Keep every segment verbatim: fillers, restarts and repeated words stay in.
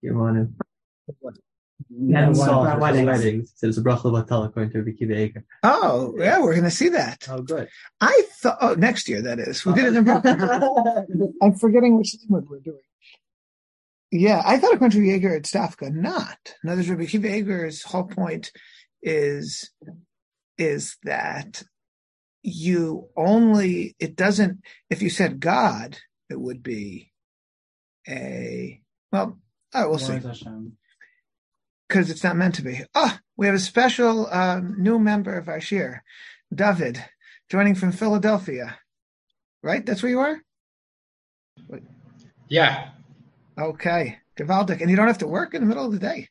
You want to? Yeah, And saw weddings. weddings. weddings. So it's a bracha l'batal according to Rabbi Akiva Eiger. Oh, yeah, we're going to see that. Oh, good. I thought, oh, next year, that is. We did it in I'm forgetting which one we're doing. Yeah, I thought according to Yeager it's Dafka, not. In other words, Rabbi Akiva Eiger's whole point is, is that you only, it doesn't, if you said God, it would be a, well, oh, we'll see. Because it's not meant to be. Oh, we have a special um, new member of our shir, David, joining from Philadelphia. Right? That's where you are? Wait. Yeah. Okay. Gewaldic. And you don't have to work in the middle of the day.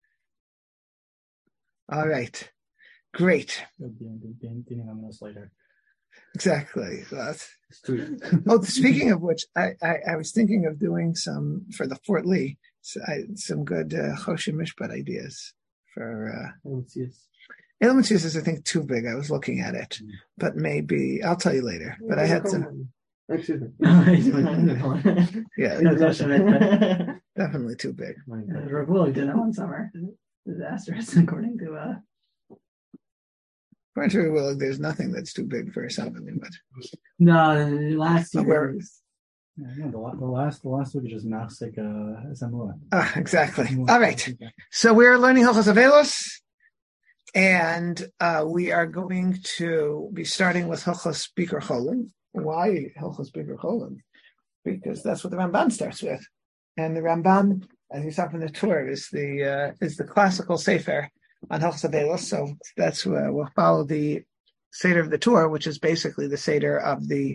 All right. Great. Later. Exactly. That's, oh, speaking of which, I, I, I was thinking of doing some, for the Fort Lee, so I, some good uh, Choshen Mishpat ideas for... Uh, Elmatzias is, I think, too big. I was looking at it. Mm. But maybe, I'll tell you later. But I had some... Excuse me. Yeah. Definitely too big. Rav Willie did that one summer. Disastrous, according to... Uh... According to Rav Willie, there's nothing that's too big for something. But... No, last year... Where, Yeah, no, the, the last the last week is just Machzik uh Samua. Ah, exactly. All right. So we're learning Hilchos Avelos, and uh, we are going to be starting with Hilchos Bikur Cholim. Why Hilchos Bikur Cholim? Because that's what the Ramban starts with, and the Ramban, as you saw from the tour, is the uh, is the classical sefer on Hilchos Avelos. So that's uh, we'll follow the seder of the tour, which is basically the seder of the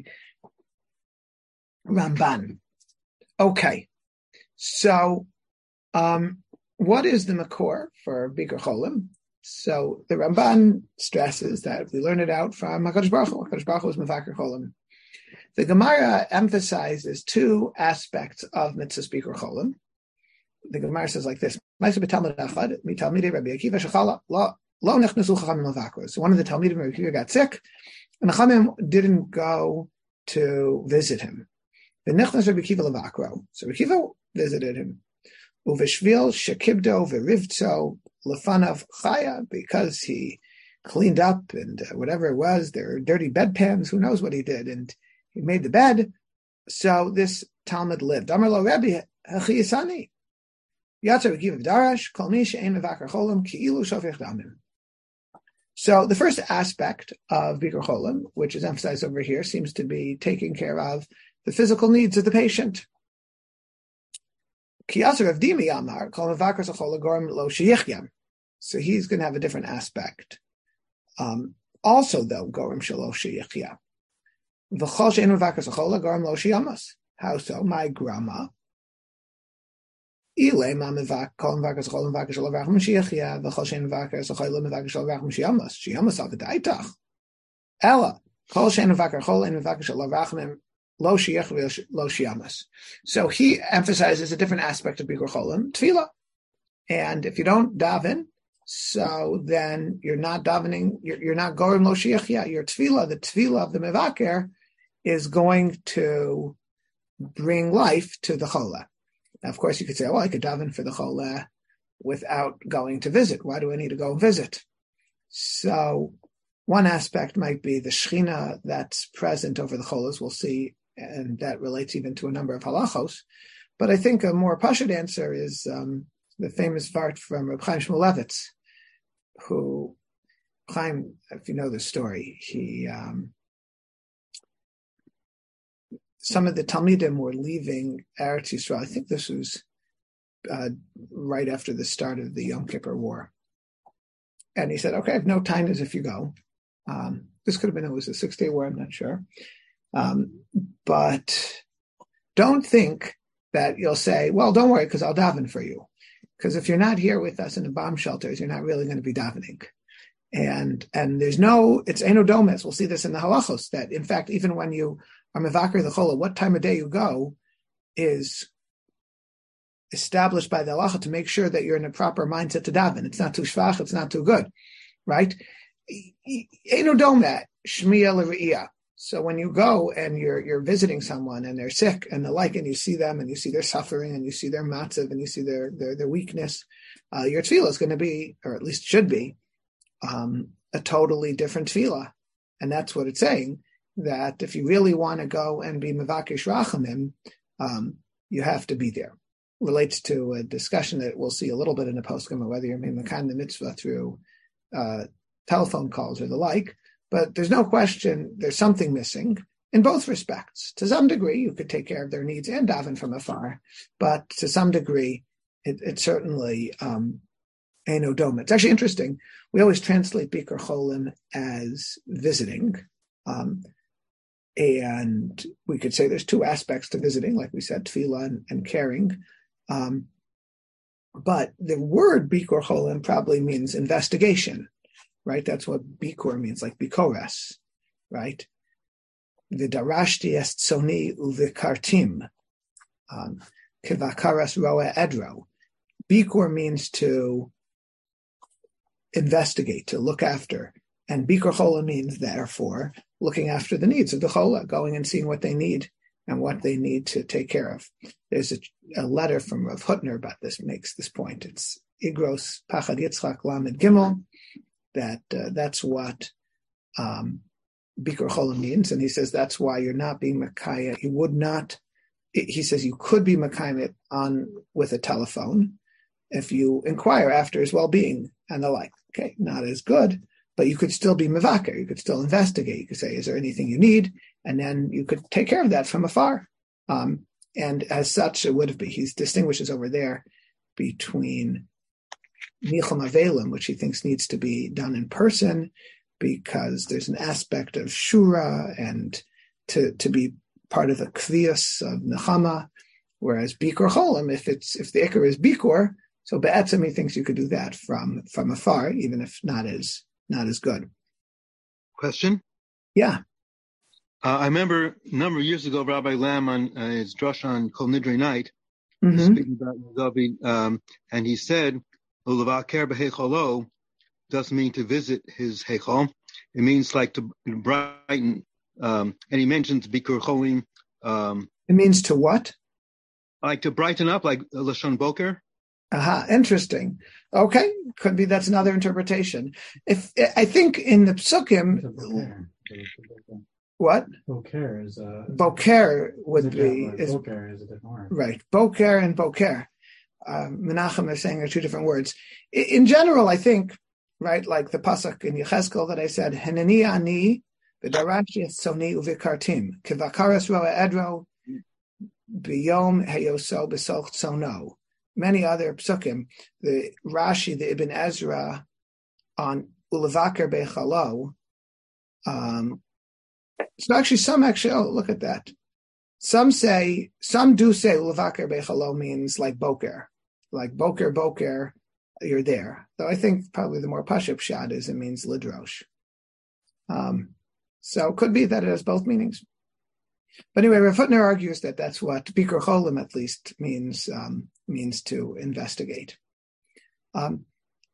Ramban. Okay, so um, what is the makor for Bikur Cholim? So the Ramban stresses that if we learn it out from HaKadosh Baruch Hu, HaKadosh Baruch Hu is Mevaker Cholim. The Gemara emphasizes two aspects of Mitzvah Bikur Cholim. The Gemara says like this: So one of the Talmidim of Rabbi Akiva got sick, and the Chachamim didn't go to visit him. The Nechnas Rabbi Akiva Levakro. So Rabbi Akiva visited him. Uveshvil shekibdo verivtso lefanav chaya, because he cleaned up and uh, whatever it was, there were dirty bedpans, who knows what he did, and he made the bed. So this Talmud lived. Amar lo Rabbi hachiyasani. Yatzer Rabbi Akiva v'darash kol mi she'ein mevaker cholim ki'ilu shofech damim. So the first aspect of Bikur Cholim, which is emphasized over here, seems to be taking care of the physical needs of the patient. So he's going to have a different aspect. Um, also, though, Gorim Shalo Sheyichya. How so? My grandma. She almost saw the daitach. Ella. So he emphasizes a different aspect of Bikur Cholim, tefillah. And if you don't daven, so then you're not davening, you're, you're not gorim lo shiachya. Your tefillah, the tefillah of the mevaker, is going to bring life to the cholah. Now, of course, you could say, well, I could daven for the cholah without going to visit. Why do I need to go visit? So one aspect might be the shechina that's present over the cholas. We'll see, and that relates even to a number of halachos. But I think a more pashut answer is um, the famous vart from Reb Chaim Shmulevitz, who, Chaim, if you know the story, he, um, some of the Talmidim were leaving Eretz Yisrael. I think this was uh, right after the start of the Yom Kippur War. And he said, okay, I have no tainas if you go. Um, this could have been, it was a six-day war, I'm not sure. Um, but don't think that you'll say, well, don't worry, because I'll daven for you. Because if you're not here with us in the bomb shelters, you're not really going to be davening. And and there's no, it's Eino Domes. We'll see this in the halachos, that in fact, even when you are mevaker the cholah, what time of day you go is established by the halacha to make sure that you're in a proper mindset to daven. It's not too shvach, it's not too good, right? Eino Dome, shmiya l're'iyah. So when you go and you're you're visiting someone and they're sick and the like, and you see them and you see their suffering and you see their matzav and you see their their, their weakness, uh, your tefillah is going to be, or at least should be, um, a totally different tefillah. And that's what it's saying, that if you really want to go and be mevakesh rachamim, um, you have to be there. Relates to a discussion that we'll see a little bit in the poskim, whether you're mekan the mitzvah through uh, telephone calls or the like. But there's no question there's something missing in both respects. To some degree, you could take care of their needs and daven from afar, but to some degree, it, it certainly um, ain't no dome. It's actually interesting. We always translate Bikur Cholim as visiting, um, and we could say there's two aspects to visiting, like we said, tefillah and, and caring. Um, but the word Bikur Cholim probably means investigation. Right, that's what bikur means, like bikores, right? The darashti est soni uvikartim, kivakaras roa edro. Bikur means to investigate, to look after, and bikur chola means, therefore, looking after the needs of the chola, going and seeing what they need and what they need to take care of. There's a, a letter from Rav Hutner about this, makes this point. It's Igros Pachad Yitzchak Lamed Gimel. That uh, that's what um, Bikur Cholim means, and he says that's why you're not being Makaya. You would not. He says you could be Makaya on with a telephone if you inquire after his well-being and the like. Okay, not as good, but you could still be Mevaker. You could still investigate. You could say, is there anything you need? And then you could take care of that from afar. Um, and as such, it would be. He distinguishes over there between Nichum Avelim, which he thinks needs to be done in person, because there's an aspect of Shura and to, to be part of a Kvias of Nechama, whereas Bikur Cholim, if it's if the Iker is Bikur, so Be'etzim he thinks you could do that from from afar, even if not as not as good. Question? Yeah. Uh, I remember a number of years ago, Rabbi Lam on uh, his drush on Kol Nidre night, Mm-hmm. speaking about David, um, and he said, "Ulavaker b'heicholo" doesn't mean to visit his heichol; it means like to brighten. Um, and he mentions Bikur Cholim. Um, it means to what? Like to brighten up, like Lashon Boker. Aha, interesting. Okay, could be that's another interpretation. If I think in the Psukim, what? Boker is a Boker would be is, Boker is a different word. Right. Boker and Boker. Um, Menachem is saying are two different words. In, in general, I think, right, like the pasuk in Yechezkel that I said, Henani ani v'darashi soni uvikartim kivakaras roa edro biyom heyoso b'soch tzono. Many other psukim, the Rashi, the Ibn Ezra on Ulavaker Bechalo. Um, so actually, some actually, oh, look at that. Some say, some do say Ulavaker Bechalo means like Boker, like Boker, Boker, you're there. Though I think probably the more Pashup shot is it means Lidrosh. Um, so it could be that it has both meanings. But anyway, Rav Hutner argues that that's what Bikur Cholim at least means um, means to investigate. Um,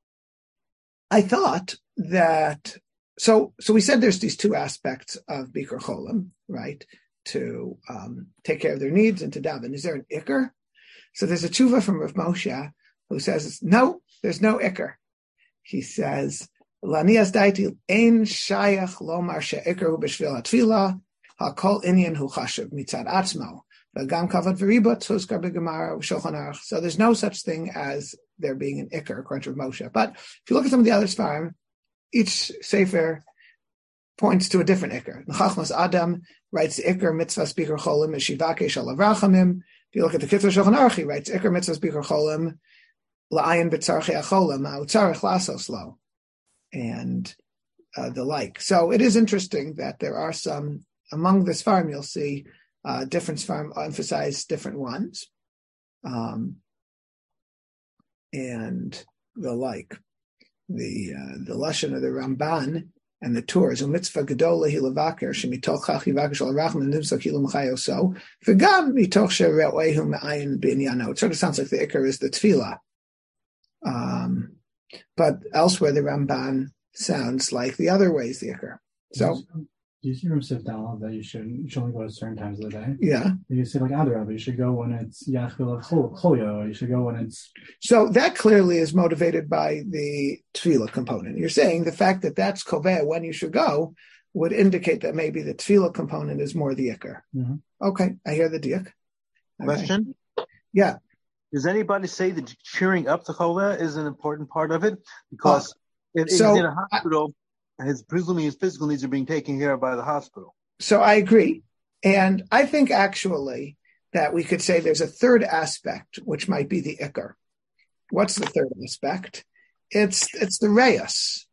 I thought that so so we said there's these two aspects of Bikur Cholim, right? To um, take care of their needs and to daven. Is there an Iker? So there's a tshuva from Rav Moshe who says no, there's no Iker. He says Lanias daiti ein shayach lomar she'Iker hu b'shvil hatfilah. Hakol inyan hu chashuv mitzad atzmo. V'gam kavod v'ribot huzkar b'gemara v'shulchan aruch. So there's no such thing as there being an Iker, according to Moshe. But if you look at some of the other Sfarim, each Sefer points to a different Iker. Chachmas Adam writes the Iker mitzvah Bikur Cholim is shivakesh alav rachamim. If you look at the Kitzur Shulchan Aruch, he writes Iker mitzvah Bikur Cholim la'ayin b'tzarchei acholim ha'utzarech lasos lo, and uh, the like. So it is interesting that there are some. Among the Sfarim, you'll see uh, different Sfarim emphasize different ones, um, and the like. The uh, the lashon of the Ramban and the Torah, mitzvah gedola hilavaker shemitoch chachivaker shal rachman nimsa kilu m'chayoso v'gam mitoch shere'oehu me'ayin b'inyano. It sort of sounds like the Iker is the tefillah, um, but elsewhere the Ramban sounds like the other way is the Iker. So. Do you see from Sifdal that you should you should only go at certain times of the day? Yeah. You say like Adarab, you should go when it's Yachil of Cholyo, you should go when it's. So that clearly is motivated by the tefillah component. You're saying the fact that that's koveh when you should go would indicate that maybe the tefillah component is more the ikar. Mm-hmm. Okay, I hear the diak. Okay. Question? Yeah. Does anybody say that cheering up the cholera is an important part of it? Because if, if so, he's in a hospital, I, his presumably his physical needs are being taken care of by the hospital. So I agree. And I think actually that we could say there's a third aspect, which might be the ikar. What's the third aspect? It's it's the reyus.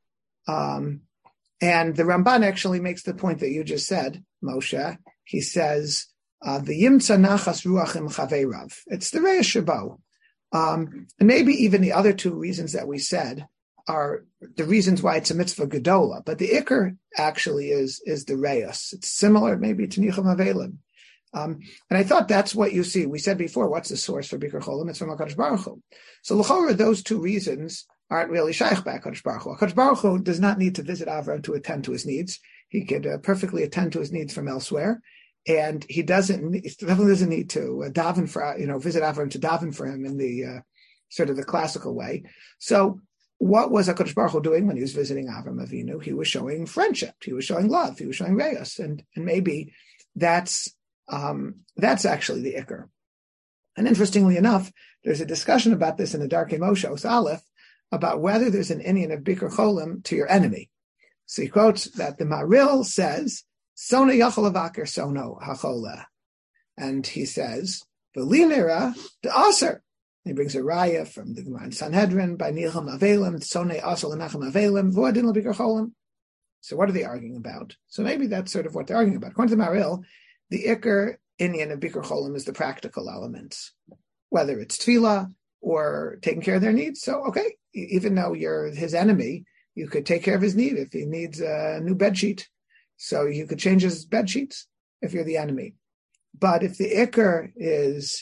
Um, and the Ramban actually makes the point that you just said, Moshe. He says, uh, the yimtza nachas ruachim chaveirav. It's the reyus shabo. Um, and maybe even the other two reasons that we said are the reasons why it's a mitzvah gedola. But the ikar actually is is the reyus. It's similar maybe to nicham avelim. Um, and I thought that's what you see. We said before, what's the source for Bikur Cholim? It's from HaKadosh Baruch Hu. So l'chora, those two reasons aren't really shaykh by HaKadosh Baruch Hu. HaKadosh Baruch Hu does not need to visit Avram to attend to his needs. He could uh, perfectly attend to his needs from elsewhere. And he doesn't, he definitely doesn't need to uh, daven for, you know, visit Avram to daven for him in the uh, sort of the classical way. So what was HaKadosh Baruch Hu doing when he was visiting Avram Avinu? He was showing friendship. He was showing love. He was showing reyus. And, and maybe that's, Um, that's actually the ikar. And interestingly enough, there's a discussion about this in the Darkei Moshe Aleph about whether there's an inyan of Bikur Cholim to your enemy. So he quotes that the Maril says, Sona yachol avakir sono hachola. And he says, V'linira de aser. He brings a raya from the Gemara in Sanhedrin by Nilcham Avelim, Sone asel Nacham Avelim, V'adin lo Bikur Cholim. So what are they arguing about? So maybe that's sort of what they're arguing about. According to the Maril, the ikar inyan of Bikur Cholim is the practical elements, whether it's tefillah or taking care of their needs. So, okay, even though you're his enemy, you could take care of his need if he needs a new bed sheet. So you could change his bed sheets if you're the enemy. But if the ikar is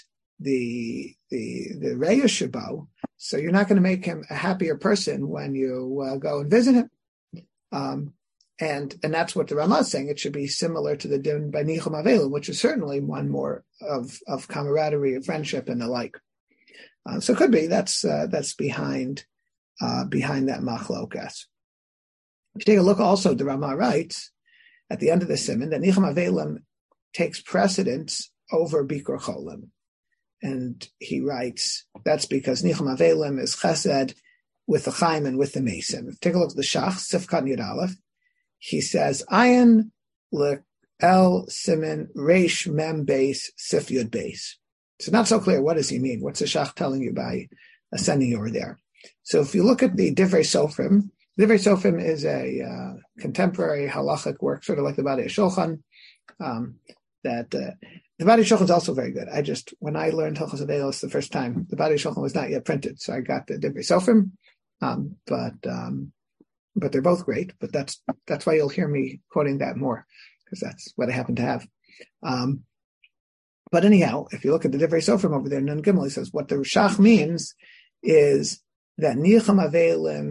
the the the reyus shabo, so you're not going to make him a happier person when you uh, go and visit him. Um, And and that's what the Ramah is saying. It should be similar to the din by Nicham Avelim, which is certainly one more of, of camaraderie, of friendship, and the like. Uh, so it could be that's uh, that's behind uh, behind that machlokas. If you take a look, also the Ramah writes at the end of the simon that Nicham Avelim takes precedence over Bikur Cholim, and he writes that's because Nicham Avelim is chesed with the Chaim and with the Mesim. Take a look at the Shach Sifkat Yud Aleph. He says, Ayin le el simin reish mem base sif yud base. It's not so clear. What does he mean? What's the Shach telling you by ascending over there? So if you look at the Divrei Sofrim, Divrei Sofrim is a uh, contemporary halachic work, sort of like the Badei Shulchan. Um, that uh, the Badei Shulchan is also very good. I just, when I learned Hilchos Avelos the first time, the Badei Shulchan was not yet printed, so I got the Divrei Sofrim. Um, but um, But they're both great, but that's that's why you'll hear me quoting that more, because that's what I happen to have. Um, but anyhow, if you look at the Divrei Sofrim over there, Nun Gimel, he says what the Shach means is that Nicham Avelim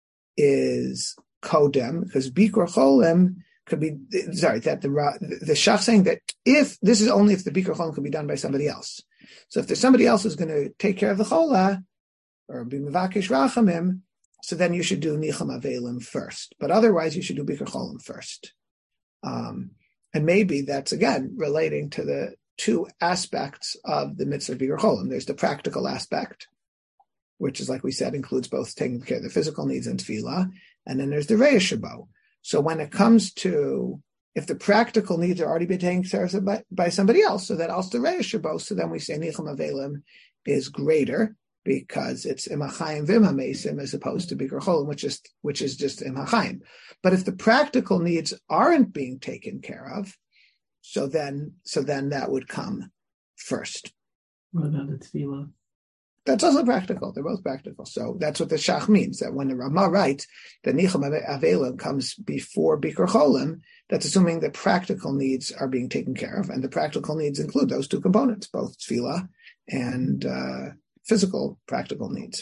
is Kodem, because Bikur Cholim could be, sorry, that the the Shach saying that if, this is only if the Bikur Cholim could be done by somebody else. So if there's somebody else who's going to take care of the Chola, or be Mevakish Rachamim, so then you should do Nicham Avelim first. But otherwise, you should do Bikur Cholim first. Um, and maybe that's, again, relating to the two aspects of the mitzvah of Bikur Cholim. There's the practical aspect, which is, like we said, includes both taking care of the physical needs and tefillah. And then there's the reyus shabo. So when it comes to, if the practical needs are already being taken care of by, by somebody else, so that also the reyus shabo, so then we say Nicham Avelim is greater, because it's imachayim v'imhamesim as opposed to Bikur Cholim, which is which is just imachayim. But if the practical needs aren't being taken care of, so then so then that would come first. What about the tefillah? That's also practical. They're both practical. So that's what the Shach means, that when the Ramah writes that Nicham Avelim comes before Bikur Cholim, that's assuming the practical needs are being taken care of, and the practical needs include those two components, both tefillah and uh, physical, practical needs.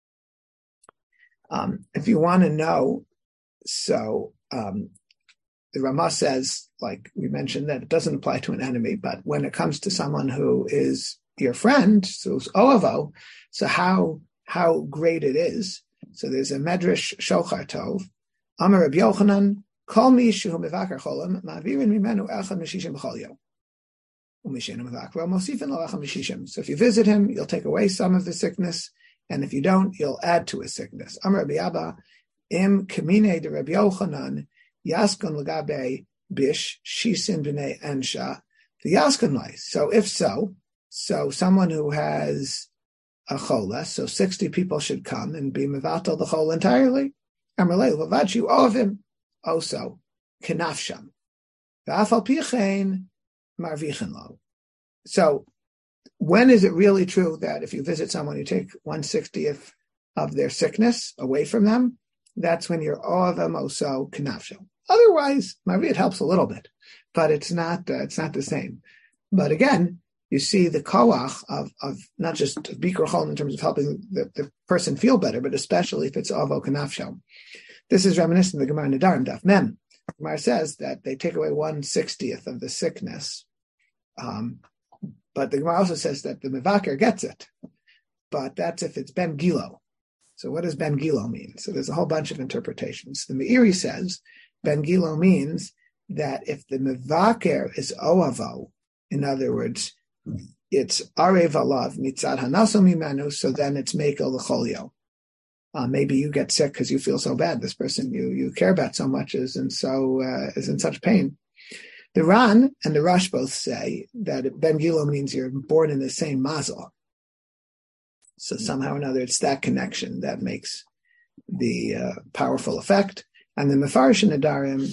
Um, if you want to know, so um, the Ramah says, like we mentioned, that it doesn't apply to an enemy, but when it comes to someone who is your friend, so it's Oavo, so how how great it is. So there's a Medrash Shochar Tov, Amar Rabbi Yochanan, Kol mi shehu mevakar cholam, ma'avirin mimenu echad meshishim b'chol yom. Umishenu mevakar, mosifin lo echad meshishim. So if you visit him, you'll take away some of the sickness, and if you don't, you'll add to his sickness. Amar Rabbi Abba, im kamine de Rabbi Yochanan, yaskon l'gabe bish, shisin b'nei ensha, the yaskon lai. So if so, so someone who has a chola, so sixty people should come and be mevatel the chol entirely. Amalei lavachu all of him also kenafsham. V'afal pichein marvichin lo. So when is it really true that if you visit someone, you take one sixtieth of their sickness away from them? That's when you're all of them also kenafsham. Otherwise, maybe it helps a little bit, but it's not. Uh, it's not the same. But again, you see the koach of, of not just Bikur Chol in terms of helping the, the person feel better, but especially if it's Avo Kanafsho. This is reminiscent of the Gemara Nedarim Daf Mem. The Gemara says that they take away one sixtieth of the sickness, um, but the Gemara also says that the Mevaker gets it, but that's if it's Ben Gilo. So what does Ben Gilo mean? So there's a whole bunch of interpretations. The Meiri says Ben Gilo means that if the Mevaker is Oavo, in other words, it's Arev Alav Mitzad Hanaso Mimanu, so then it's Mekel L'Cholio. Uh, maybe you get sick because you feel so bad. This person you you care about so much is and so uh, is in such pain. The Ran and the Rosh both say that Ben Gilo means you're born in the same mazel. So somehow or another, it's that connection that makes the uh, powerful effect. And the Mefarish Nedarim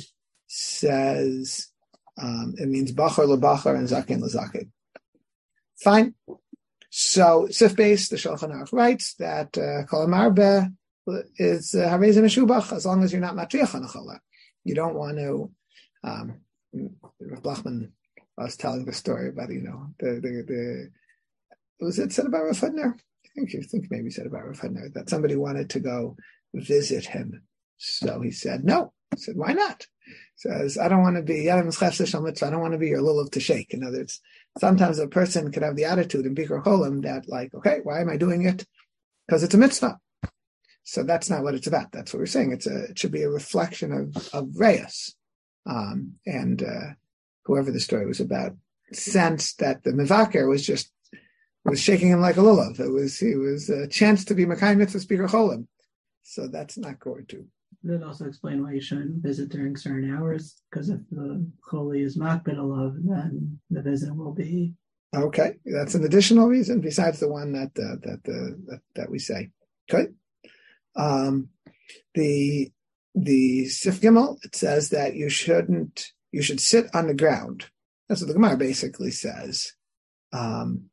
says um, it means Bachar LeBachar and Zaken LeZaken. Fine. So Sif Beis, the Shulchan Aruch writes that Kol Marbe is Harei Meshubach as long as you're not matriach on a chola. You don't want to. Um, Rav Blachman was telling the story about you know the the, the was it said about Rav Hudner? I think you think maybe said about Rav Hudner that somebody wanted to go visit him, so he said no. He said why not? He says I don't want to be I don't want to be your lulav to shake. In other words, sometimes a person could have the attitude in Bikur Cholim that like, okay, why am I doing it? Because it's a mitzvah. So that's not what it's about. That's what we're saying. It's a it should be a reflection of of Reyes. Um, and uh, whoever the story was about sensed that the Mevaker was just was shaking him like a lulav. It was he was a chance to be Mekayim Mitzvah Bikur Cholim. So that's not going to. Does it also explain why you shouldn't visit during certain hours? Because if the choli is makbid alav, then the visit will be okay. That's an additional reason besides the one that uh, that, uh, that that we say. Okay. Um, the the Sif Gimel, it says that you shouldn't you should sit on the ground. That's what the Gemara basically says. Um,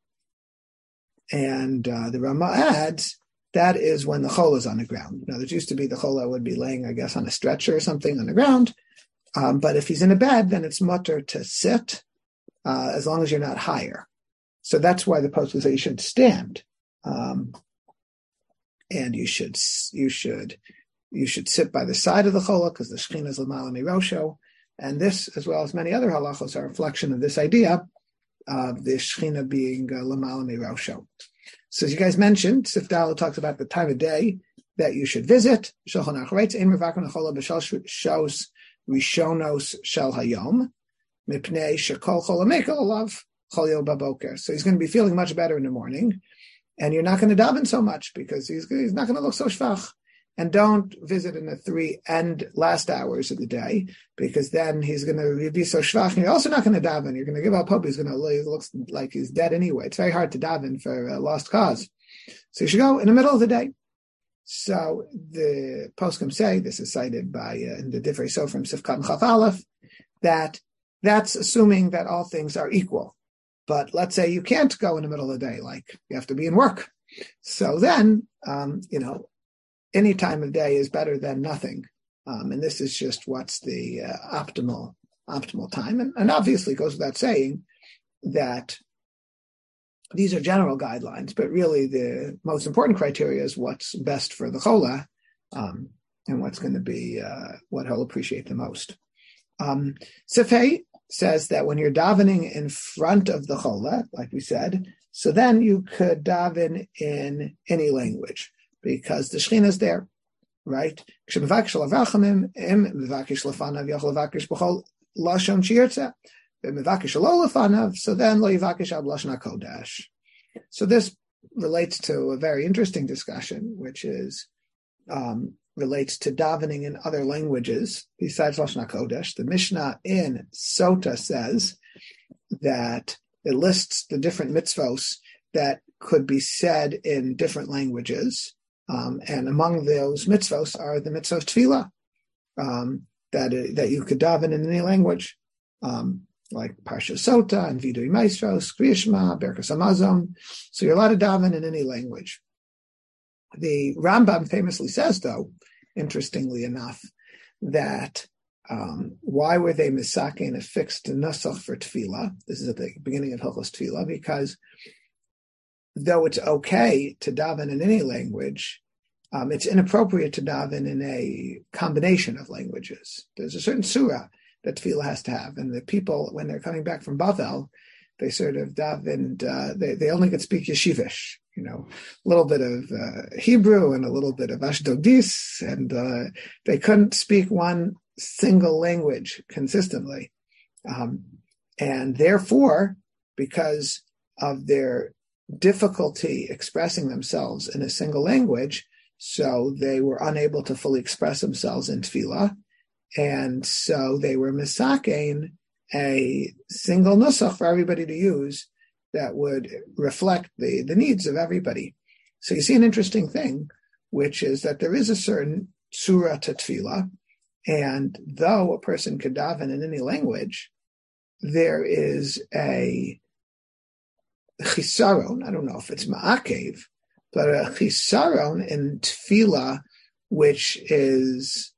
and uh, the Rama adds. That is when the chol is on the ground. Now, there used to be the chola would be laying, I guess, on a stretcher or something on the ground. Um, but if he's in a bed, then it's mutter to sit, uh, as long as you're not higher. So that's why the post was that you should stand, um, and you should you should you should sit by the side of the chola because the shechina is l'mala mirosho, and this, as well as many other halachos, are a reflection of this idea of the shechina being uh, l'mala mirosho. So as you guys mentioned, Sif Dalo talks about the time of day that you should visit. Shulchan Aruch writes, "Ein mevakar nechola b'shal shos rishonos shel hayom mipnei shekol chola mekel alav cholio baboker." So he's going to be feeling much better in the morning, and you're not going to daven so much because he's he's not going to look so shvach. And don't visit in the three and last hours of the day because then he's going to be so shvach. And you're also not going to daven. You're going to give up hope. He's going to look like he's dead anyway. It's very hard to daven for a lost cause. So you should go in the middle of the day. So the poskim say, this is cited by uh, in the Divrei Sofrim Sifkat and Chaf Aleph, that that's assuming that all things are equal. But let's say you can't go in the middle of the day, like you have to be in work. So then, um, you know, any time of day is better than nothing. Um, and this is just what's the uh, optimal optimal time. And, and obviously it goes without saying that these are general guidelines, but really the most important criteria is what's best for the chola um, and what's going to be uh, what he'll appreciate the most. Um, Sifei says that when you're davening in front of the chola, like we said, so then you could daven in any language because the Shekhinah is there, right? So then lo yivakish ab lashon hakodesh. So this relates to a very interesting discussion, which is um, relates to davening in other languages besides lashon hakodesh. The Mishnah in Sota says that it lists the different mitzvos that could be said in different languages, um, and among those mitzvos are the mitzvah of tefillah, um, that that you could daven in any language. Um, like Parsha Sota and Vidui Maestros, Kriya Shema, Berkas Hamazon. So you're allowed to daven in any language. The Rambam famously says, though, interestingly enough, that um, why were they misakein a fixed nusach for tefillah? This is at the beginning of Hilchos Tefillah, because though it's okay to daven in any language, um, it's inappropriate to daven in a combination of languages. There's a certain surah that tefillah has to have. And the people, when they're coming back from Bavel, they sort of davened, uh, they, they only could speak Yeshivish, you know, a little bit of uh, Hebrew and a little bit of Ashdodis, and uh, they couldn't speak one single language consistently. Um, and therefore, because of their difficulty expressing themselves in a single language, so they were unable to fully express themselves in tefillah. And so they were misakein a single nusach for everybody to use that would reflect the, the needs of everybody. So you see an interesting thing, which is that there is a certain surah to tefillah, and though a person could daven in any language, there is a chisaron, I don't know if it's ma'akev, but a chisaron in tefillah, which is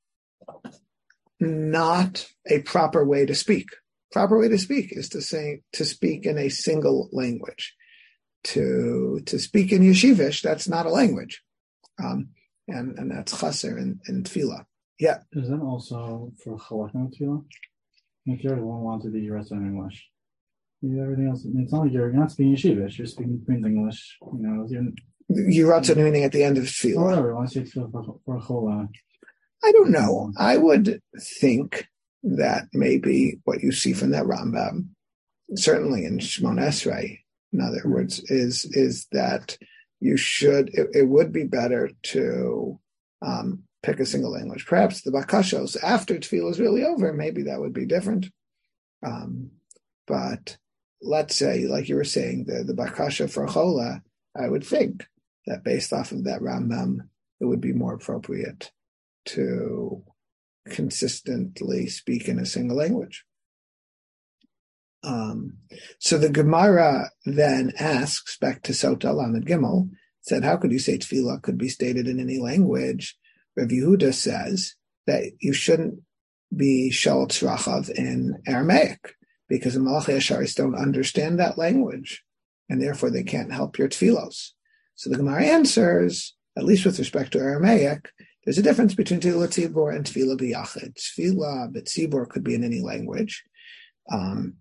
not a proper way to speak. Proper way to speak is to say to speak in a single language. To to speak in Yeshivish, that's not a language, um, and and that's chaser in, in tefillah. Yeah. Is that also for halakha tefillah? If you don't want to be rest in English, you everything else. It's not like you're not speaking Yeshivish. You're speaking Queen's English. You know, you're you wrote to meaning at the end of tefillah. Or whatever. Once you tefillah for, for halakha. I don't know. I would think that maybe what you see from that Rambam, certainly in Shemon Esrei, in other words, is is that you should, it, it would be better to um, pick a single language. Perhaps the Bakashos, after Tefillah is really over, maybe that would be different. Um, but let's say, like you were saying, the, the Bakasha for Chola, I would think that based off of that Rambam, it would be more appropriate to consistently speak in a single language. Um, so the Gemara then asks, back to Sota Lamed Gimel, said, how could you say tefillah could be stated in any language? Rav Yehuda says that you shouldn't be shal tzrachav in Aramaic, because the Malachi Asharis don't understand that language, and therefore they can't help your tefillos. So the Gemara answers, at least with respect to Aramaic, there's a difference between Tefillah Tzibor and Tefillah B'Yachid. Tefillah B'Tzibor could be in any language. Um,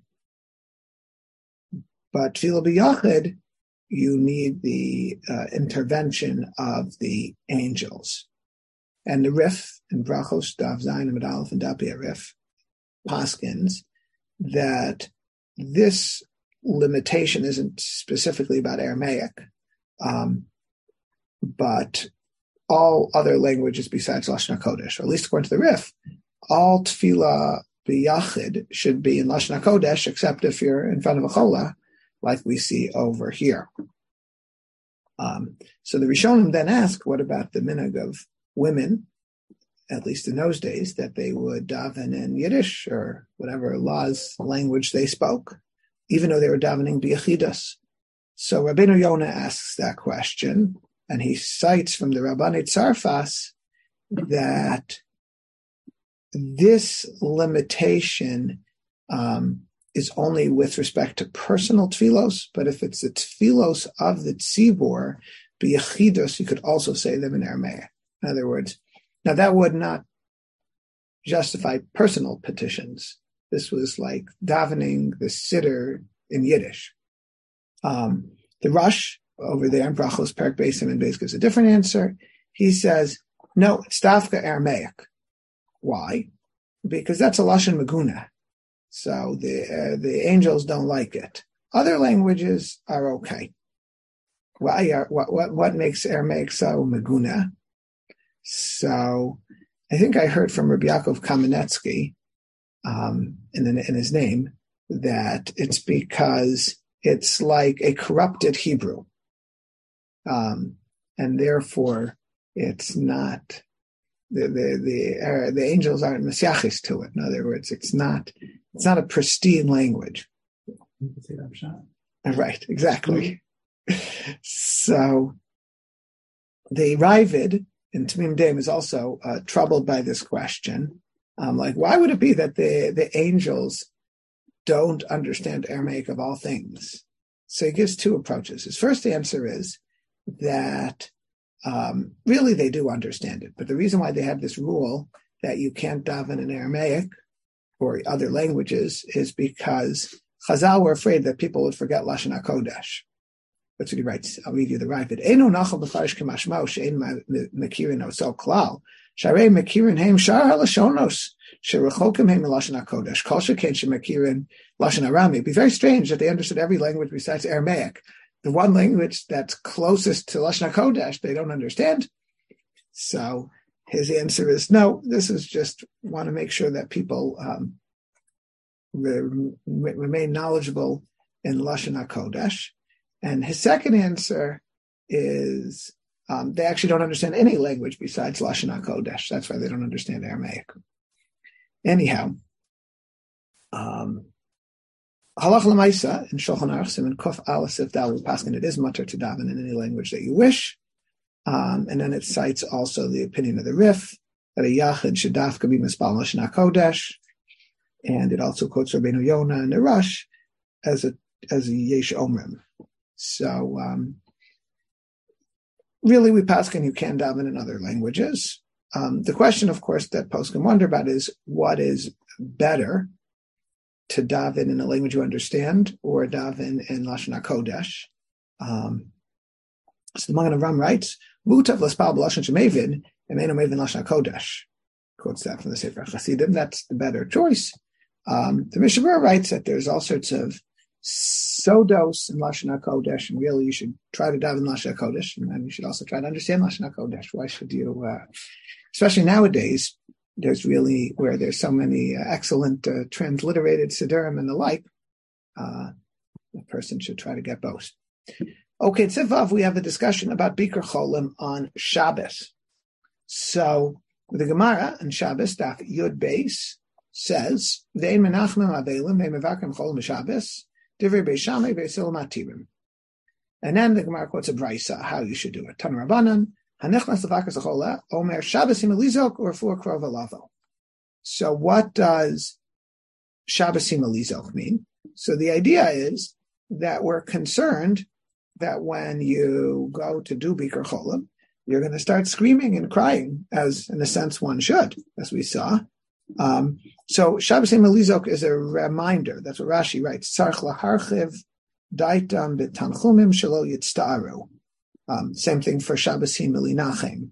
but Tefillah B'Yachid, you need the uh, intervention of the angels. And the Rif, in Brachos, Daf Zayin, Amud Aleph, and Dapia Rif, paskins, that this limitation isn't specifically about Aramaic, um, but all other languages besides Lashon HaKodesh, or at least according to the Rif, all Tefillah B'Yachid should be in Lashon HaKodesh, except if you're in front of a Chola, like we see over here. Um, so the Rishonim then ask, what about the minhag of women, at least in those days, that they would daven in Yiddish or whatever Laz language they spoke, even though they were davening B'Yachidus? So Rabbeinu Yonah asks that question, and he cites from the Rabbanei Tzarfas that this limitation um, is only with respect to personal tefillos, but if it's the tefillos of the tzibor, b'yachidus, you could also say them in Aramaic. In other words, now that would not justify personal petitions. This was like davening the siddur in Yiddish. Um, the Rush over there in Brachos Perek Beisim and Beis gives a different answer. He says, no, it's dafka Aramaic. Why? Because that's a Lashon Maguna. So the uh, the angels don't like it. Other languages are okay. Why are, what, what, what makes Aramaic so Maguna? So I think I heard from Rabbi Yaakov Kamenetsky, um, in, in his name, that it's because it's like a corrupted Hebrew. Um, and therefore it's not, the, the, the, uh, the angels aren't messiachis to it. In other words, it's not, it's not a pristine language. You can say that shot. Right, exactly. Mm-hmm. So the Ravid in Tamim Deim is also uh, troubled by this question. Um, like, why would it be that the, the angels don't understand Aramaic of all things? So he gives two approaches. His first answer is that um, really they do understand it. But the reason why they have this rule that you can't daven in Aramaic or other languages is because Chazal were afraid that people would forget Lashon HaKodesh. That's what he writes. I'll read you the Ravid. Eino nachal b'farish k'mashmao she'en mekirin oso klal. Sharei mekirin heim shar halashonos sherechokim heim Lashon HaKodesh. Kol sheken shemekirin Lashon Arami. It'd be very strange that they understood every language besides Aramaic. The one language that's closest to Lashon HaKodesh, they don't understand. So his answer is no, this is just want to make sure that people um, re- remain knowledgeable in Lashon HaKodesh. And his second answer is um, they actually don't understand any language besides Lashon HaKodesh. That's why they don't understand Aramaic. Anyhow, um, Halach L'maisa in Shulchan Aruch Siman Kuf Aleph Sif Dal Paskin, it is mutter to daven in any language that you wish. Um, and then it cites also the opinion of the Rif that a Yachid should dafka be mispal Lashon HaKodesh, and it also quotes Rabbeinu Yonah and the Rush as a as a Yesh Omrim. So um, really, we paskin you can daven in other languages. Um, the question, of course, that poskim wonder about is what is better, to daven in a language you understand or daven in Lashon HaKodesh. Um, so the Magen Avraham writes, "Mutav l'spal b'lashon shemevin, emeinu mevin Lashon HaKodesh." Quotes that from the Sefer Chasidim. That's the better choice. Um, the Mishnah Berurah writes that there's all sorts of sodos in Lashon HaKodesh, and really you should try to daven Lashon HaKodesh, and then you should also try to understand Lashon HaKodesh. Why should you, uh, especially nowadays, there's really, where there's so many uh, excellent uh, transliterated Siddurim and the like, uh, the person should try to get both. Okay, Tzivav, we have a discussion about Bikur Cholim on Shabbos. So the Gemara on Shabbos, Daf Yud Beis, says, Ve'en menachmem avelim, ve'en mevakim cholim Shabbos, divrei beishamai ve'esil matirim. And then the Gemara quotes a brisa, how you should do it. Tan Rabbanan, hanechnas levakas achola, omer Shabbos im elizok, or for krov alavo. So what does Shabbos im elizok mean? So the idea is that we're concerned that when you go to do Bikur Cholim, you're going to start screaming and crying, as in a sense one should, as we saw. Um, so Shabbos im elizok is a reminder. That's what Rashi writes. Tzarich laharchiv daitam b'tanchumim shelo yitzta'aru. Um, same thing for Shabbos im elinachem.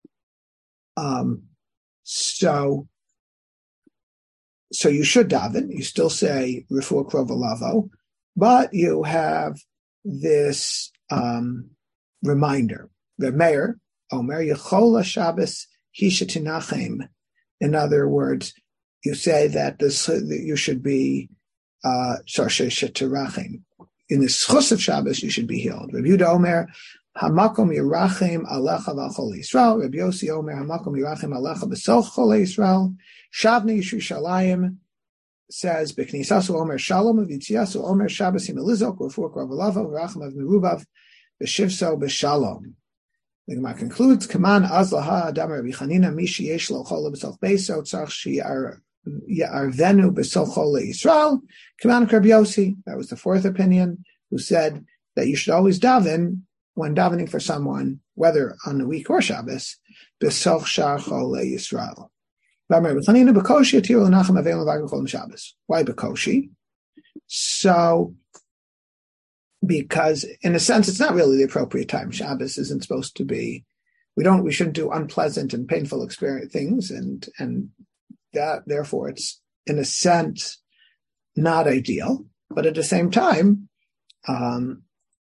Um, so, so you should daven. You still say refuah krov alavo, but you have this um, reminder. The mayor, Omer Yechola Shabbos Hishatinachem. In other words, you say that this that you should be uh Sharshetarachim. In the schus of Shabbos, you should be healed. Rabbi Yehuda Omer Hamakom Yerachim Alecha V'Chol Yisrael. Rabbi Yossi Omer Hamakom Yerachim Alecha B'Soch Chol Yisrael. Shavnei Yishushalayim says B'Knisasu Omer Shalom V'Yitziasu Omer Shabbos Im Elizok Refuah Krov Alavo V'Rachim Av Merubav B'Shivso B'Shalom. The Gemara concludes, Kaman Azlaha Adam Rabbi Chanina Mishi Yesh Lo Chola B'Soch Beiso Tzarch Shi Arvenu B'Soch Chola Yisrael. Kaman Rabbi Yossi, that was the fourth opinion, who said that you should always daven when davening for someone, whether on the week or Shabbos, B'Soch Shar Chola Yisrael. Why Bekoshi? So, because in a sense, it's not really the appropriate time. Shabbos isn't supposed to be. We don't. We shouldn't do unpleasant and painful experience things, and and that therefore it's in a sense not ideal. But at the same time, um,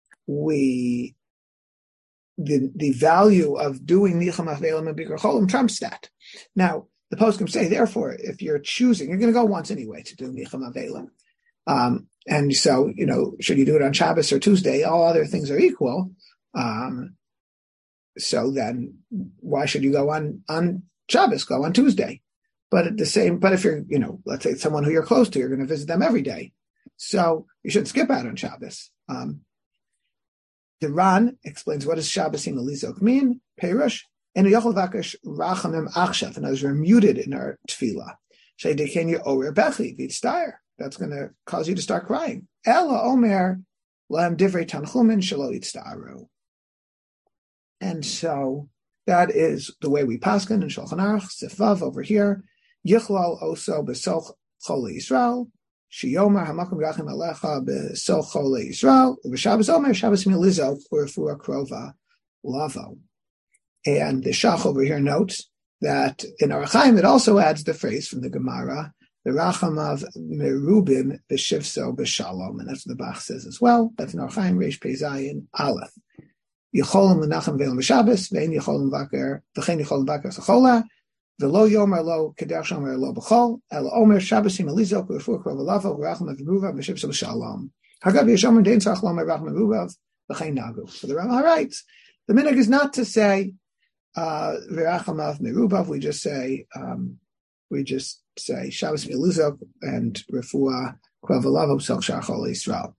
we the the value of doing Nicham Avelim and Bikur Cholim trumps that. Now, the poskim say, therefore, if you're choosing, you're going to go once anyway to do Nicham Avelim. Um, and so, you know, should you do it on Shabbos or Tuesday? All other things are equal. Um, so then why should you go on, on Shabbos? Go on Tuesday. But at the same, but if you're, you know, let's say it's someone who you're close to, you're going to visit them every day. So you should skip out on Shabbos. Um, the Ran explains what does Shabbos in Elizok mean? Perush. And Yochel Vakesh Rachamim Achshav, and as we're muted in our tefillah. Sheidekenya Orer Bechi, V'Yitztayr. That's going to cause you to start crying. Ella Omer Lam Divrei Tanchumin Shelo Yitztaru. And so that is the way we paskin in Shulchan Aruch, Sifav over here. Yichlal Oso B'Soch Chol Yisrael. Shiyomer Hamakom Rachim Alecha B'Soch Chol Yisrael. V'Shabbos Omer Shabbos Milizo Urfua Krova Lavo. And the Shach over here notes that in Arachaim it also adds the phrase from the Gemara, the Rachamav Merubim B'Shivso B'Shalom, and that's what the Bach says as well. That's in Arachaim Reish Pei Zayin Aleph. Yecholim L'Nachem Ve'Elam B'Shabbos Ve'en Yecholim Vaker V'chein Yecholim Vaker Sachola V'Lo Yomer Lo Kedar Shomer Lo B'Chol El Omer Shabbosim Elizok V'Refur Krov Lavo V'Rachamav Merubav B'Shivso B'Shalom Hagav Yeshomer Dein Tzach Lomer Rachamav Merubav V'chein Nagu. So the Rambam writes the minhag is not to say V'Rachamav Merubav. We just say um, we just say Shabbos Miluzok and Refuah Kvavalavo Sel Shachol Yisrael.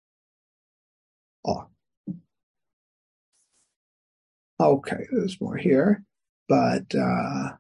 Oh, okay. There's more here, but uh,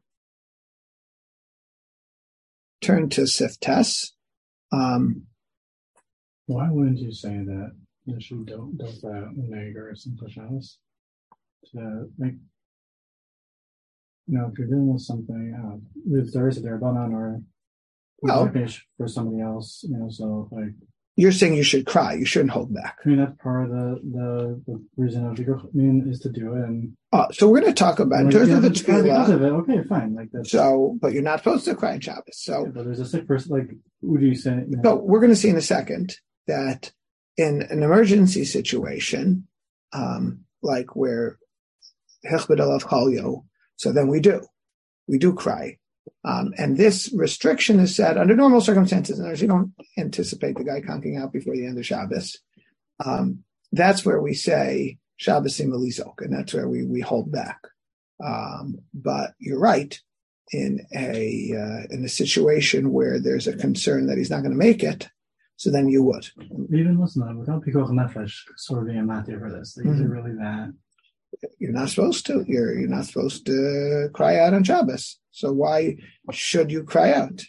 turn to Siftes. Um, Why wouldn't you say that you should don't do that Neger Simcha Shabbos to make? You know, if you're dealing with something, uh, with Thursday or Banan or well, for somebody else, you know, so like you're saying you should cry, you shouldn't hold back. I mean, that's part of the the, the reason of the I mean is to do it. And oh, so we're going to talk about in terms of the tefillah. Okay, fine, like that. So, but you're not supposed to cry in Shabbos. So, yeah, but there's a sick person. Like, what do you say? You know? So we're going to see in a second that in an emergency situation, um, like where Hechbed Alav Chalyo. So then we do, we do cry. Um, and this restriction is set under normal circumstances. And as you don't anticipate the guy conking out before the end of Shabbos, um, that's where we say Shabbos im Elizok, and that's where we, we hold back. Um, but you're right, in a uh, in a situation where there's a concern that he's not going to make it, so then you would. Even listen, without Pikuach Nefesh sort of being matir for this, like, mm-hmm. Is it really that? You're not supposed to. You're you're not supposed to cry out on Shabbos. So why should you cry out?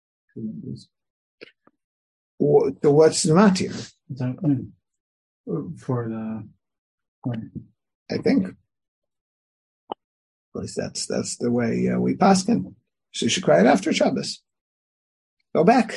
What's the matter? For the, I think. At least that's that's the way uh, we paskin. So you should cry it after Shabbos. Go back.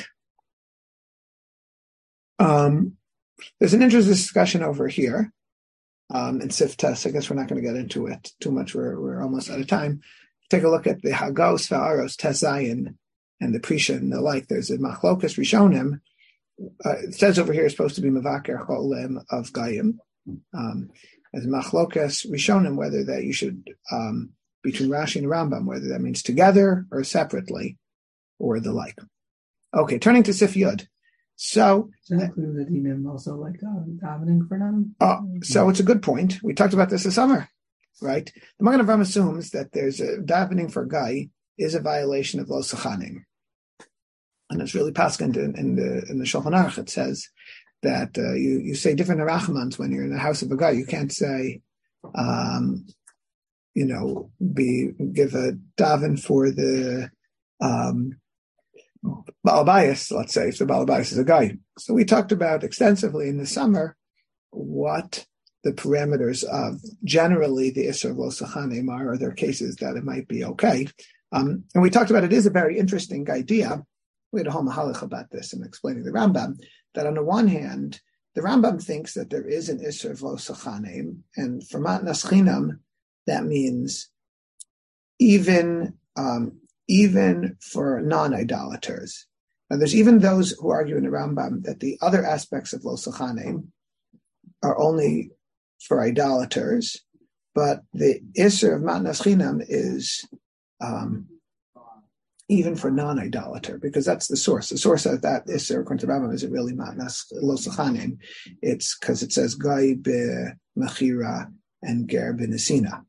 Um, there's an interesting discussion over here. Um, in Siftes, I guess we're not going to get into it too much. We're we're almost out of time. Take a look at the Hagos, Fa'aros, Tezayin, and the Prisha and the like. There's a Machlokas Rishonim. Uh, it says over here it's supposed to be Mavaker Cholim of Gayim. Um, as Machlokas Rishonim, whether that you should, um, between Rashi and Rambam, whether that means together or separately, or the like. Okay, turning to Sif Yud. So, does that include the dinim also like davening for them? Uh, so it's a good point. We talked about this this summer, right? The Magen Avraham assumes that there's a davening for a guy is a violation of lo sachanim, and it's really paskened in, in the in the Shulchan Aruch. It says that uh, you you say different arachmans when you're in the house of a guy. You can't say, um, you know, be give a daven for the. Um, Balabayas, let's say, if the Balabayas is a guy. So we talked about extensively in the summer what the parameters of generally the Isser of Lo Sachanim are. Are there cases that it might be okay? Um, and we talked about it is a very interesting idea. We had a whole mahalach about this in explaining the Rambam, that on the one hand, the Rambam thinks that there is an Isser of Lo Sachanim, and for Matnas Chinam, that means even um, even for non-idolaters. Now, there's even those who argue in the Rambam that the other aspects of Lo Sachanim are only for idolaters, but the Isser of Matnas Chinam is um, even for non-idolater, because that's the source. The source of that Isser, according to Rambam, isn't really Matnas Lo Sachanim. It's because it says Gai be Mechira and Ger b'Nesina.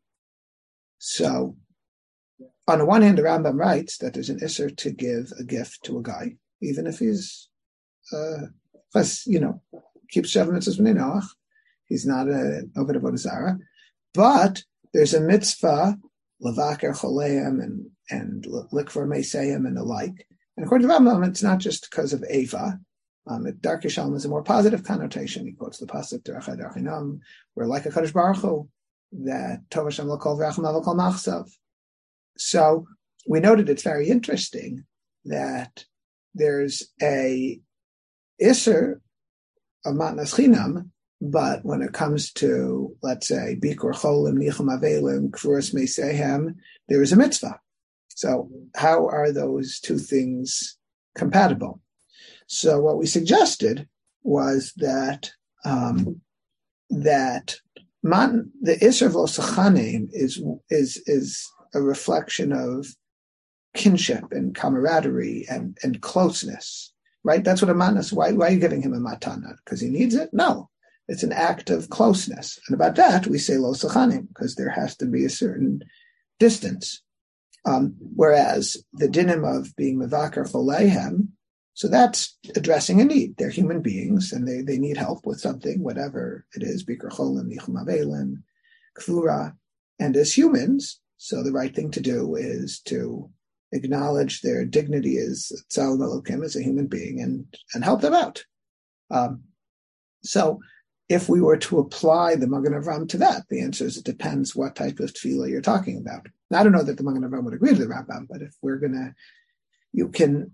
So, on the one hand, the Rambam writes that there's an Isser to give a gift to a guy, even if he's, uh, you know, keeps seven mitzvahs b'nei Noach. He's not a Oved Avodah Zarah, but there's a mitzvah Levaker Choleim and and Likvar Meiseim and the like. And according to Rambam, it's not just because of Eva. Um, Darkei Shalom is a more positive connotation. He quotes the pasuk Derech Darchinam, where like a Kadosh Baruch Hu, that Tov Hashem L'Kol V'Racham L'Kol Machsav. So we noted it's very interesting that there's a Isser of Matnas Chinam, but when it comes to, let's say, Bikur Cholim, Nichum Avelim, Kfuras Meisehem, there is a mitzvah. So how are those two things compatible? So what we suggested was that um, that man, the Isser of Lo Sachanim is is is a reflection of kinship and camaraderie and, and closeness, right? That's what a matnas. Why, why are you giving him a matana? Because he needs it? No. It's an act of closeness. And about that, we say Lo Sachanim, because there has to be a certain distance. Um, whereas the dinim of being Mevaker Choleihem, so that's addressing a need. They're human beings, and they, they need help with something, whatever it is, Bikur Cholim, Nichum Avelim, Kfura. And as humans, so the right thing to do is to acknowledge their dignity as Tzelem Elokim, as a human being, and, and help them out. Um, so if we were to apply the Magen Avraham to that, the answer is it depends what type of tefillah you're talking about. Now, I don't know that the Magen Avraham would agree to the Rambam, but if we're going to, you can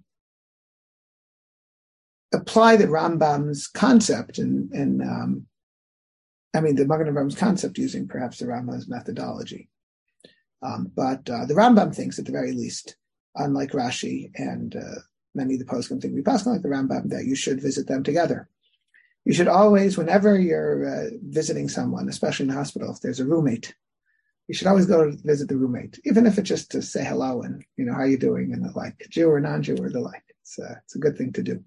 apply the Rambam's concept and, and um, I mean, the Magen Avraham concept using perhaps the Rambam's methodology. Um, but uh, the Rambam thinks, at the very least, unlike Rashi and uh, many of the poskim think we pass like the Rambam, that you should visit them together. You should always, whenever you're uh, visiting someone, especially in the hospital, if there's a roommate, you should always go to visit the roommate, even if it's just to say hello and, you know, how you doing and the like, Jew or non-Jew or the like. It's, uh, it's a good thing to do.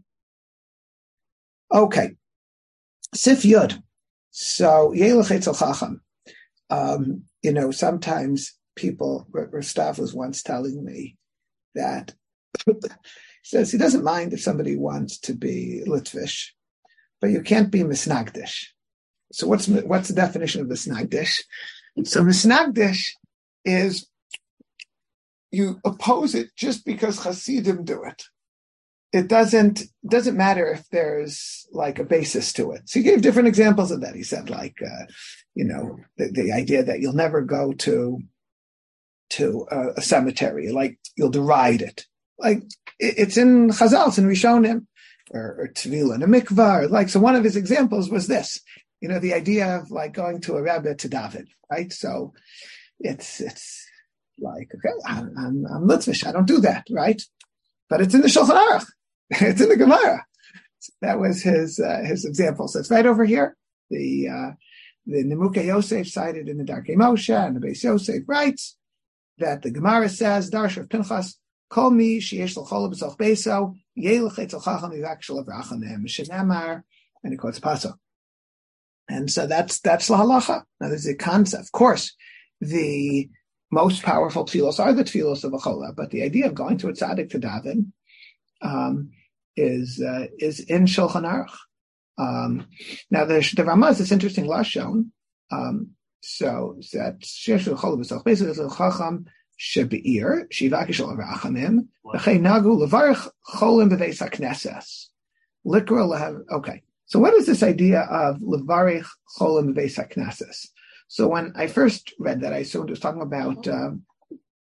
Okay. Sif Yud. So, Yelech Eitzel Chacham. Um, you know, sometimes people, Rastav was once telling me that he says he doesn't mind if somebody wants to be Litvish, but you can't be Misnagdish. So what's what's the definition of Misnagdish? So Misnagdish is you oppose it just because Hasidim do it. It doesn't doesn't matter if there's like a basis to it. So he gave different examples of that. He said like, uh, you know, the, the idea that you'll never go to to a, a cemetery, like you'll deride it. Like it, it's in Chazal, it's in Rishonim, or, or Tvila and a mikvah. Or like, so one of his examples was this, you know, the idea of like going to a Rebbe to David, right? So it's it's like, okay, I'm, I'm, I'm Litvish, I don't do that, right? But it's in the Shulchan Aruch, it's in the Gemara. So that was his uh, his example. So it's right over here. The uh, the Nimukei Yosef cited in the Darkei Moshe, and the Beis Yosef writes that the Gemara says, Darsha of Pinchas, Kol mi sheyesh l'chol b'soch beiso, yelech etzel chacham yivak shel avrachanem, shenemar, and he quotes pasuk. And so that's that's la halacha. Now there's a concept. Of course, the most powerful tefillos are the tefillos of a chola, but the idea of going to a tzaddik to daven um, is uh, is in Shulchan Aruch. Um, now the the Ramah is this interesting lashon. Um, so that sheyesh l'chol b'soch beiso etzel chacham shebeir shivak shel avrachanem v'chei nagu levarich cholim b'veis hakneses likra lehav. Okay. So what is this idea of levarich cholim b'veis hakneses? So when I first read that, I assumed it was talking about uh,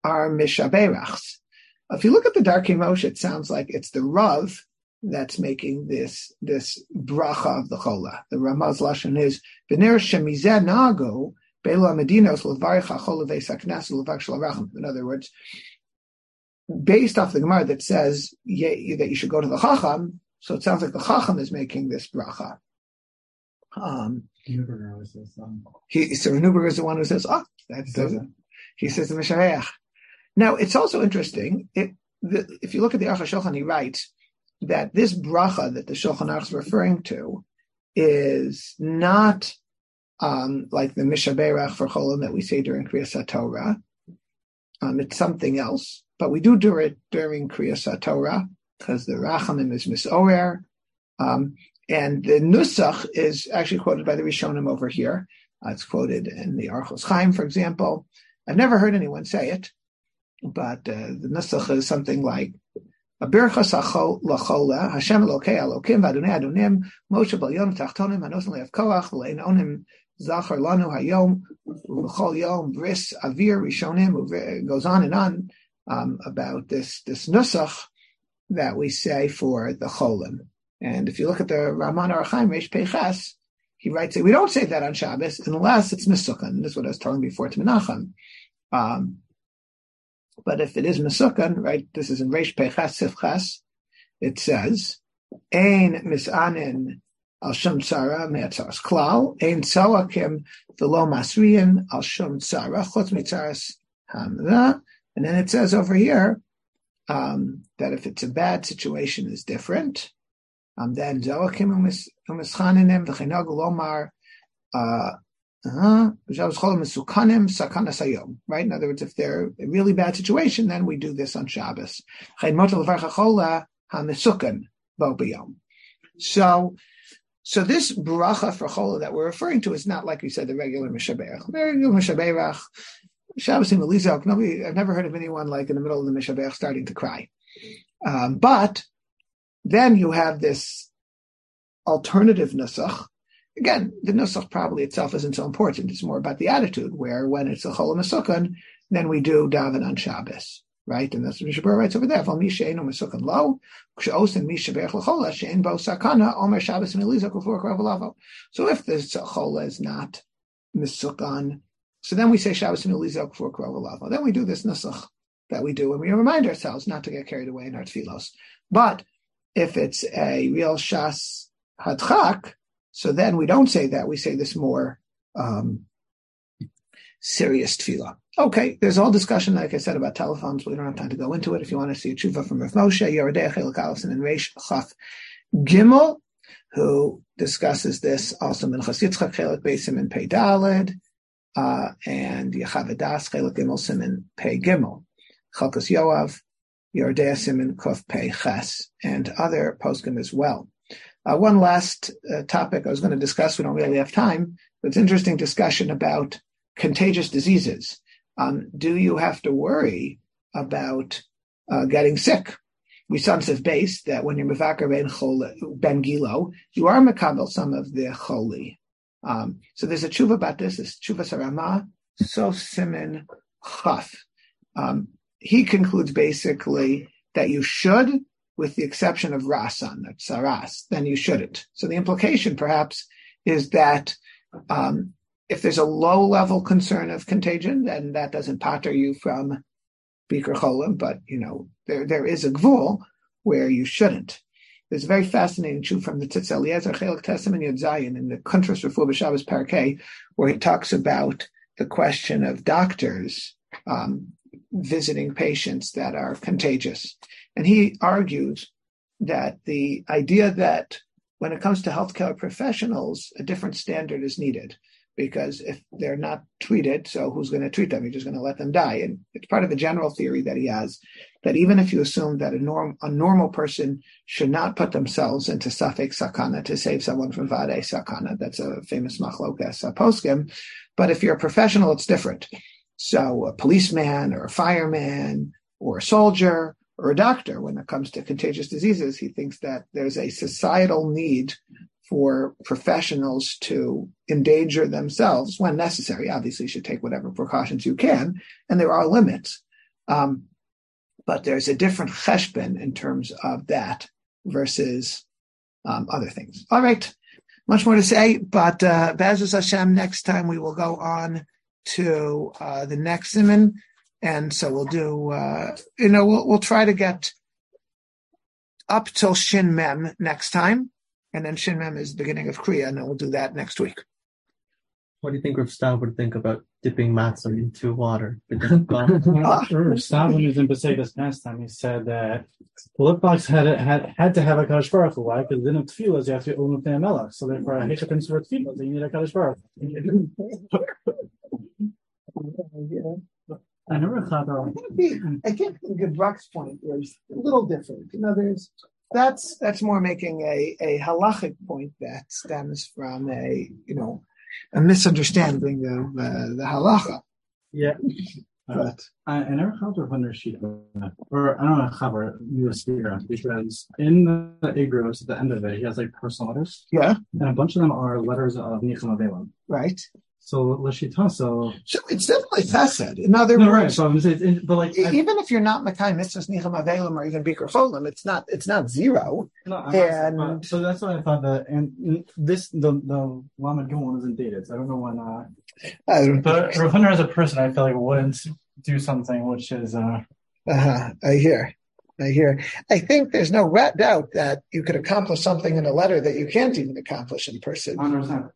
are mishaberachs. If you look at the Darkei Moshe, it sounds like it's the Rav that's making this this bracha of the chola. The Ramaz lashon is v'ner shemizeh nago beila medinos levarich hachol leveisaknas levarich shalarachim. In other words, based off the Gemara that says yeah, that you should go to the Chacham, so it sounds like the Chacham is making this bracha. Um, Neuberger always says that. He, so Neuberger is the one who says, "Oh, that's the." He says the Mishareach. Now it's also interesting. It, the, if you look at the Aruch HaShulchan, he writes that this bracha that the Shulchan Aruch is referring to is not um, like the Mishaberach for Cholim that we say during Kriyas HaTorah. Um, it's something else, but we do do it during Kriyas HaTorah because the Rachamim is Misorer. Um, and the Nusach is actually quoted by the Rishonim over here. Uh, it's quoted in the Orchos Chaim, for example. I've never heard anyone say it, but uh, the Nusach is something like Abirchas lachola Hashem Elokei Elokim v'Adonai Adonim Moshe b'al Yom Tachtonim Hanosim le'Av Koach v'Lein Onim Zachar Lanu Hayom U'Chol Yom Bris Avir Rishonim. It goes on and on um, about this this Nusach that we say for the Cholim. And if you look at the Raman Orach Chaim Reish Peiches, he writes that we don't say that on Shabbos unless it's Mesukkan. This is what I was telling before to Menachem. Um, but if it is Mesukkan, right, this is in Reish Peiches Sifches, it says, Ein misanin al shum tzara me'atzaras klal, ein tzawakim v'lo masriyin al shum tzara chutz mitzaras hamda. And then it says over here um, that if it's a bad situation, is different. Um, then Zoakim u'mischanenim v'chinagu lomar mesukanim sakana sayom. Right? In other words, if they're a really bad situation, then we do this on Shabbos. So, so this bracha for chola that we're referring to is not like we said the regular mishaberach. The regular mishaberach, Shabbos in Melizok. Nobody, I've never heard of anyone like in the middle of the mishaberach starting to cry. Um, but then you have this alternative nusach. Again, the nusach probably itself isn't so important. It's more about the attitude, where when it's a chol mesukkan, then we do daven on Shabbos, right? And that's what Mishabur writes over there. If mi she'enu mesukkan lo, k'she'osin mi sheberach l'chola, she'en bo sakana, omer Shabbos v'nelizak ufur k'rav lavo. So if the chola is not mesukkan, so then we say Shabbos v'nelizak ufur k'rav lavo. Then we do this nusach that we do, and we remind ourselves not to get carried away in our tefillos. But if it's a real shas hadchak, so then we don't say that. We say this more um, serious tefillah. Okay, there's all discussion, like I said, about telephones. We don't have time to go into it. If you want to see a tshuva from Rav Moshe, Yerodei Chelik Allison and Reish Chaf Gimel, who discusses this also Minchas Yitzchak Chelik Beis Siman Pei Daled, uh, and Yechavedas Chelik Gimel Siman Pei Gimel, Chalkas Yoav, Yerodei Siman Kuf Pei Ches, and other poskim as well. Uh, one last uh, topic I was going to discuss, we don't really have time, but it's interesting discussion about contagious diseases. Um, do you have to worry about uh, getting sick? We saw in Sif Beis that when you're Mevakar Ben Chol Ben Gilo, you are Mekabel some of the Choli. Um, so there's a tshuva about this, it's tshuva Sarama, Sof Siman Chaf. Um, he concludes basically that you should, with the exception of Rasan, that's Saras, then you shouldn't. So the implication perhaps is that um, if there's a low-level concern of contagion, then that doesn't pater you from Bikur Cholim, but, you know, there there is a gvul where you shouldn't. There's a very fascinating tshuva from the Tzitz Eliezer Chelik Testament Yud Zayin in the Kuntras Refuah B'Shabbos Parakeh, where he talks about the question of doctors um, visiting patients that are contagious. And he argues that the idea that when it comes to healthcare professionals, a different standard is needed, because if they're not treated, so who's going to treat them? You're just going to let them die. And it's part of the general theory that he has, that even if you assume that a, norm, a normal person should not put themselves into Safek Sakana to save someone from Vadei Sakana, that's a famous machlokas poskim, but if you're a professional, it's different. So a policeman or a fireman or a soldier or a doctor, when it comes to contagious diseases, he thinks that there's a societal need for professionals to endanger themselves when necessary. Obviously, you should take whatever precautions you can, and there are limits. Um, but there's a different cheshbon in terms of that versus um, other things. All right, much more to say, but uh, Be'ezus Hashem, next time we will go on to uh, the next siman, and so we'll do, uh, you know, we'll, we'll try to get up till Shin Mem next time, and then Shin Mem is the beginning of Kriya, and then we'll do that next week. What do you think Rav Stav would think about dipping matzah into water? Stav, when he was in Pesach this past time, he said that Philippox had had had to have a Kadosh Baruch Hu. Why? Because then of tefillas you have to own up the melech. So therefore, I hate to consider tefillas. You need a Kadosh Baruch Hu. I never thought of. I think the Brock's point was a little different. You know, there's that's that's more making a a halachic point that stems from a you know a misunderstanding of uh, the halacha. Yeah, but I, I never thought of under sheet or I don't know chaver you speaker because in the Igros at the end of it he has like personal letters. Yeah, and a bunch of them are letters of Nicham Avelim. Right. So Lashita, so so it's definitely chesed. In other no, words, right. So I'm saying, but like even I, if you're not Makai Mitzvahs Nicham Avelim or even Bikur Cholim, it's not it's not zero. No, and not, so that's why I thought that. And this the the Lamed Gimel isn't dated, so I don't know why not. Uh, but Rav Hunter as a person, I feel like wouldn't do something which is. uh uh I hear. I hear. I think there's no doubt that you could accomplish something in a letter that you can't even accomplish in person. one hundred percent.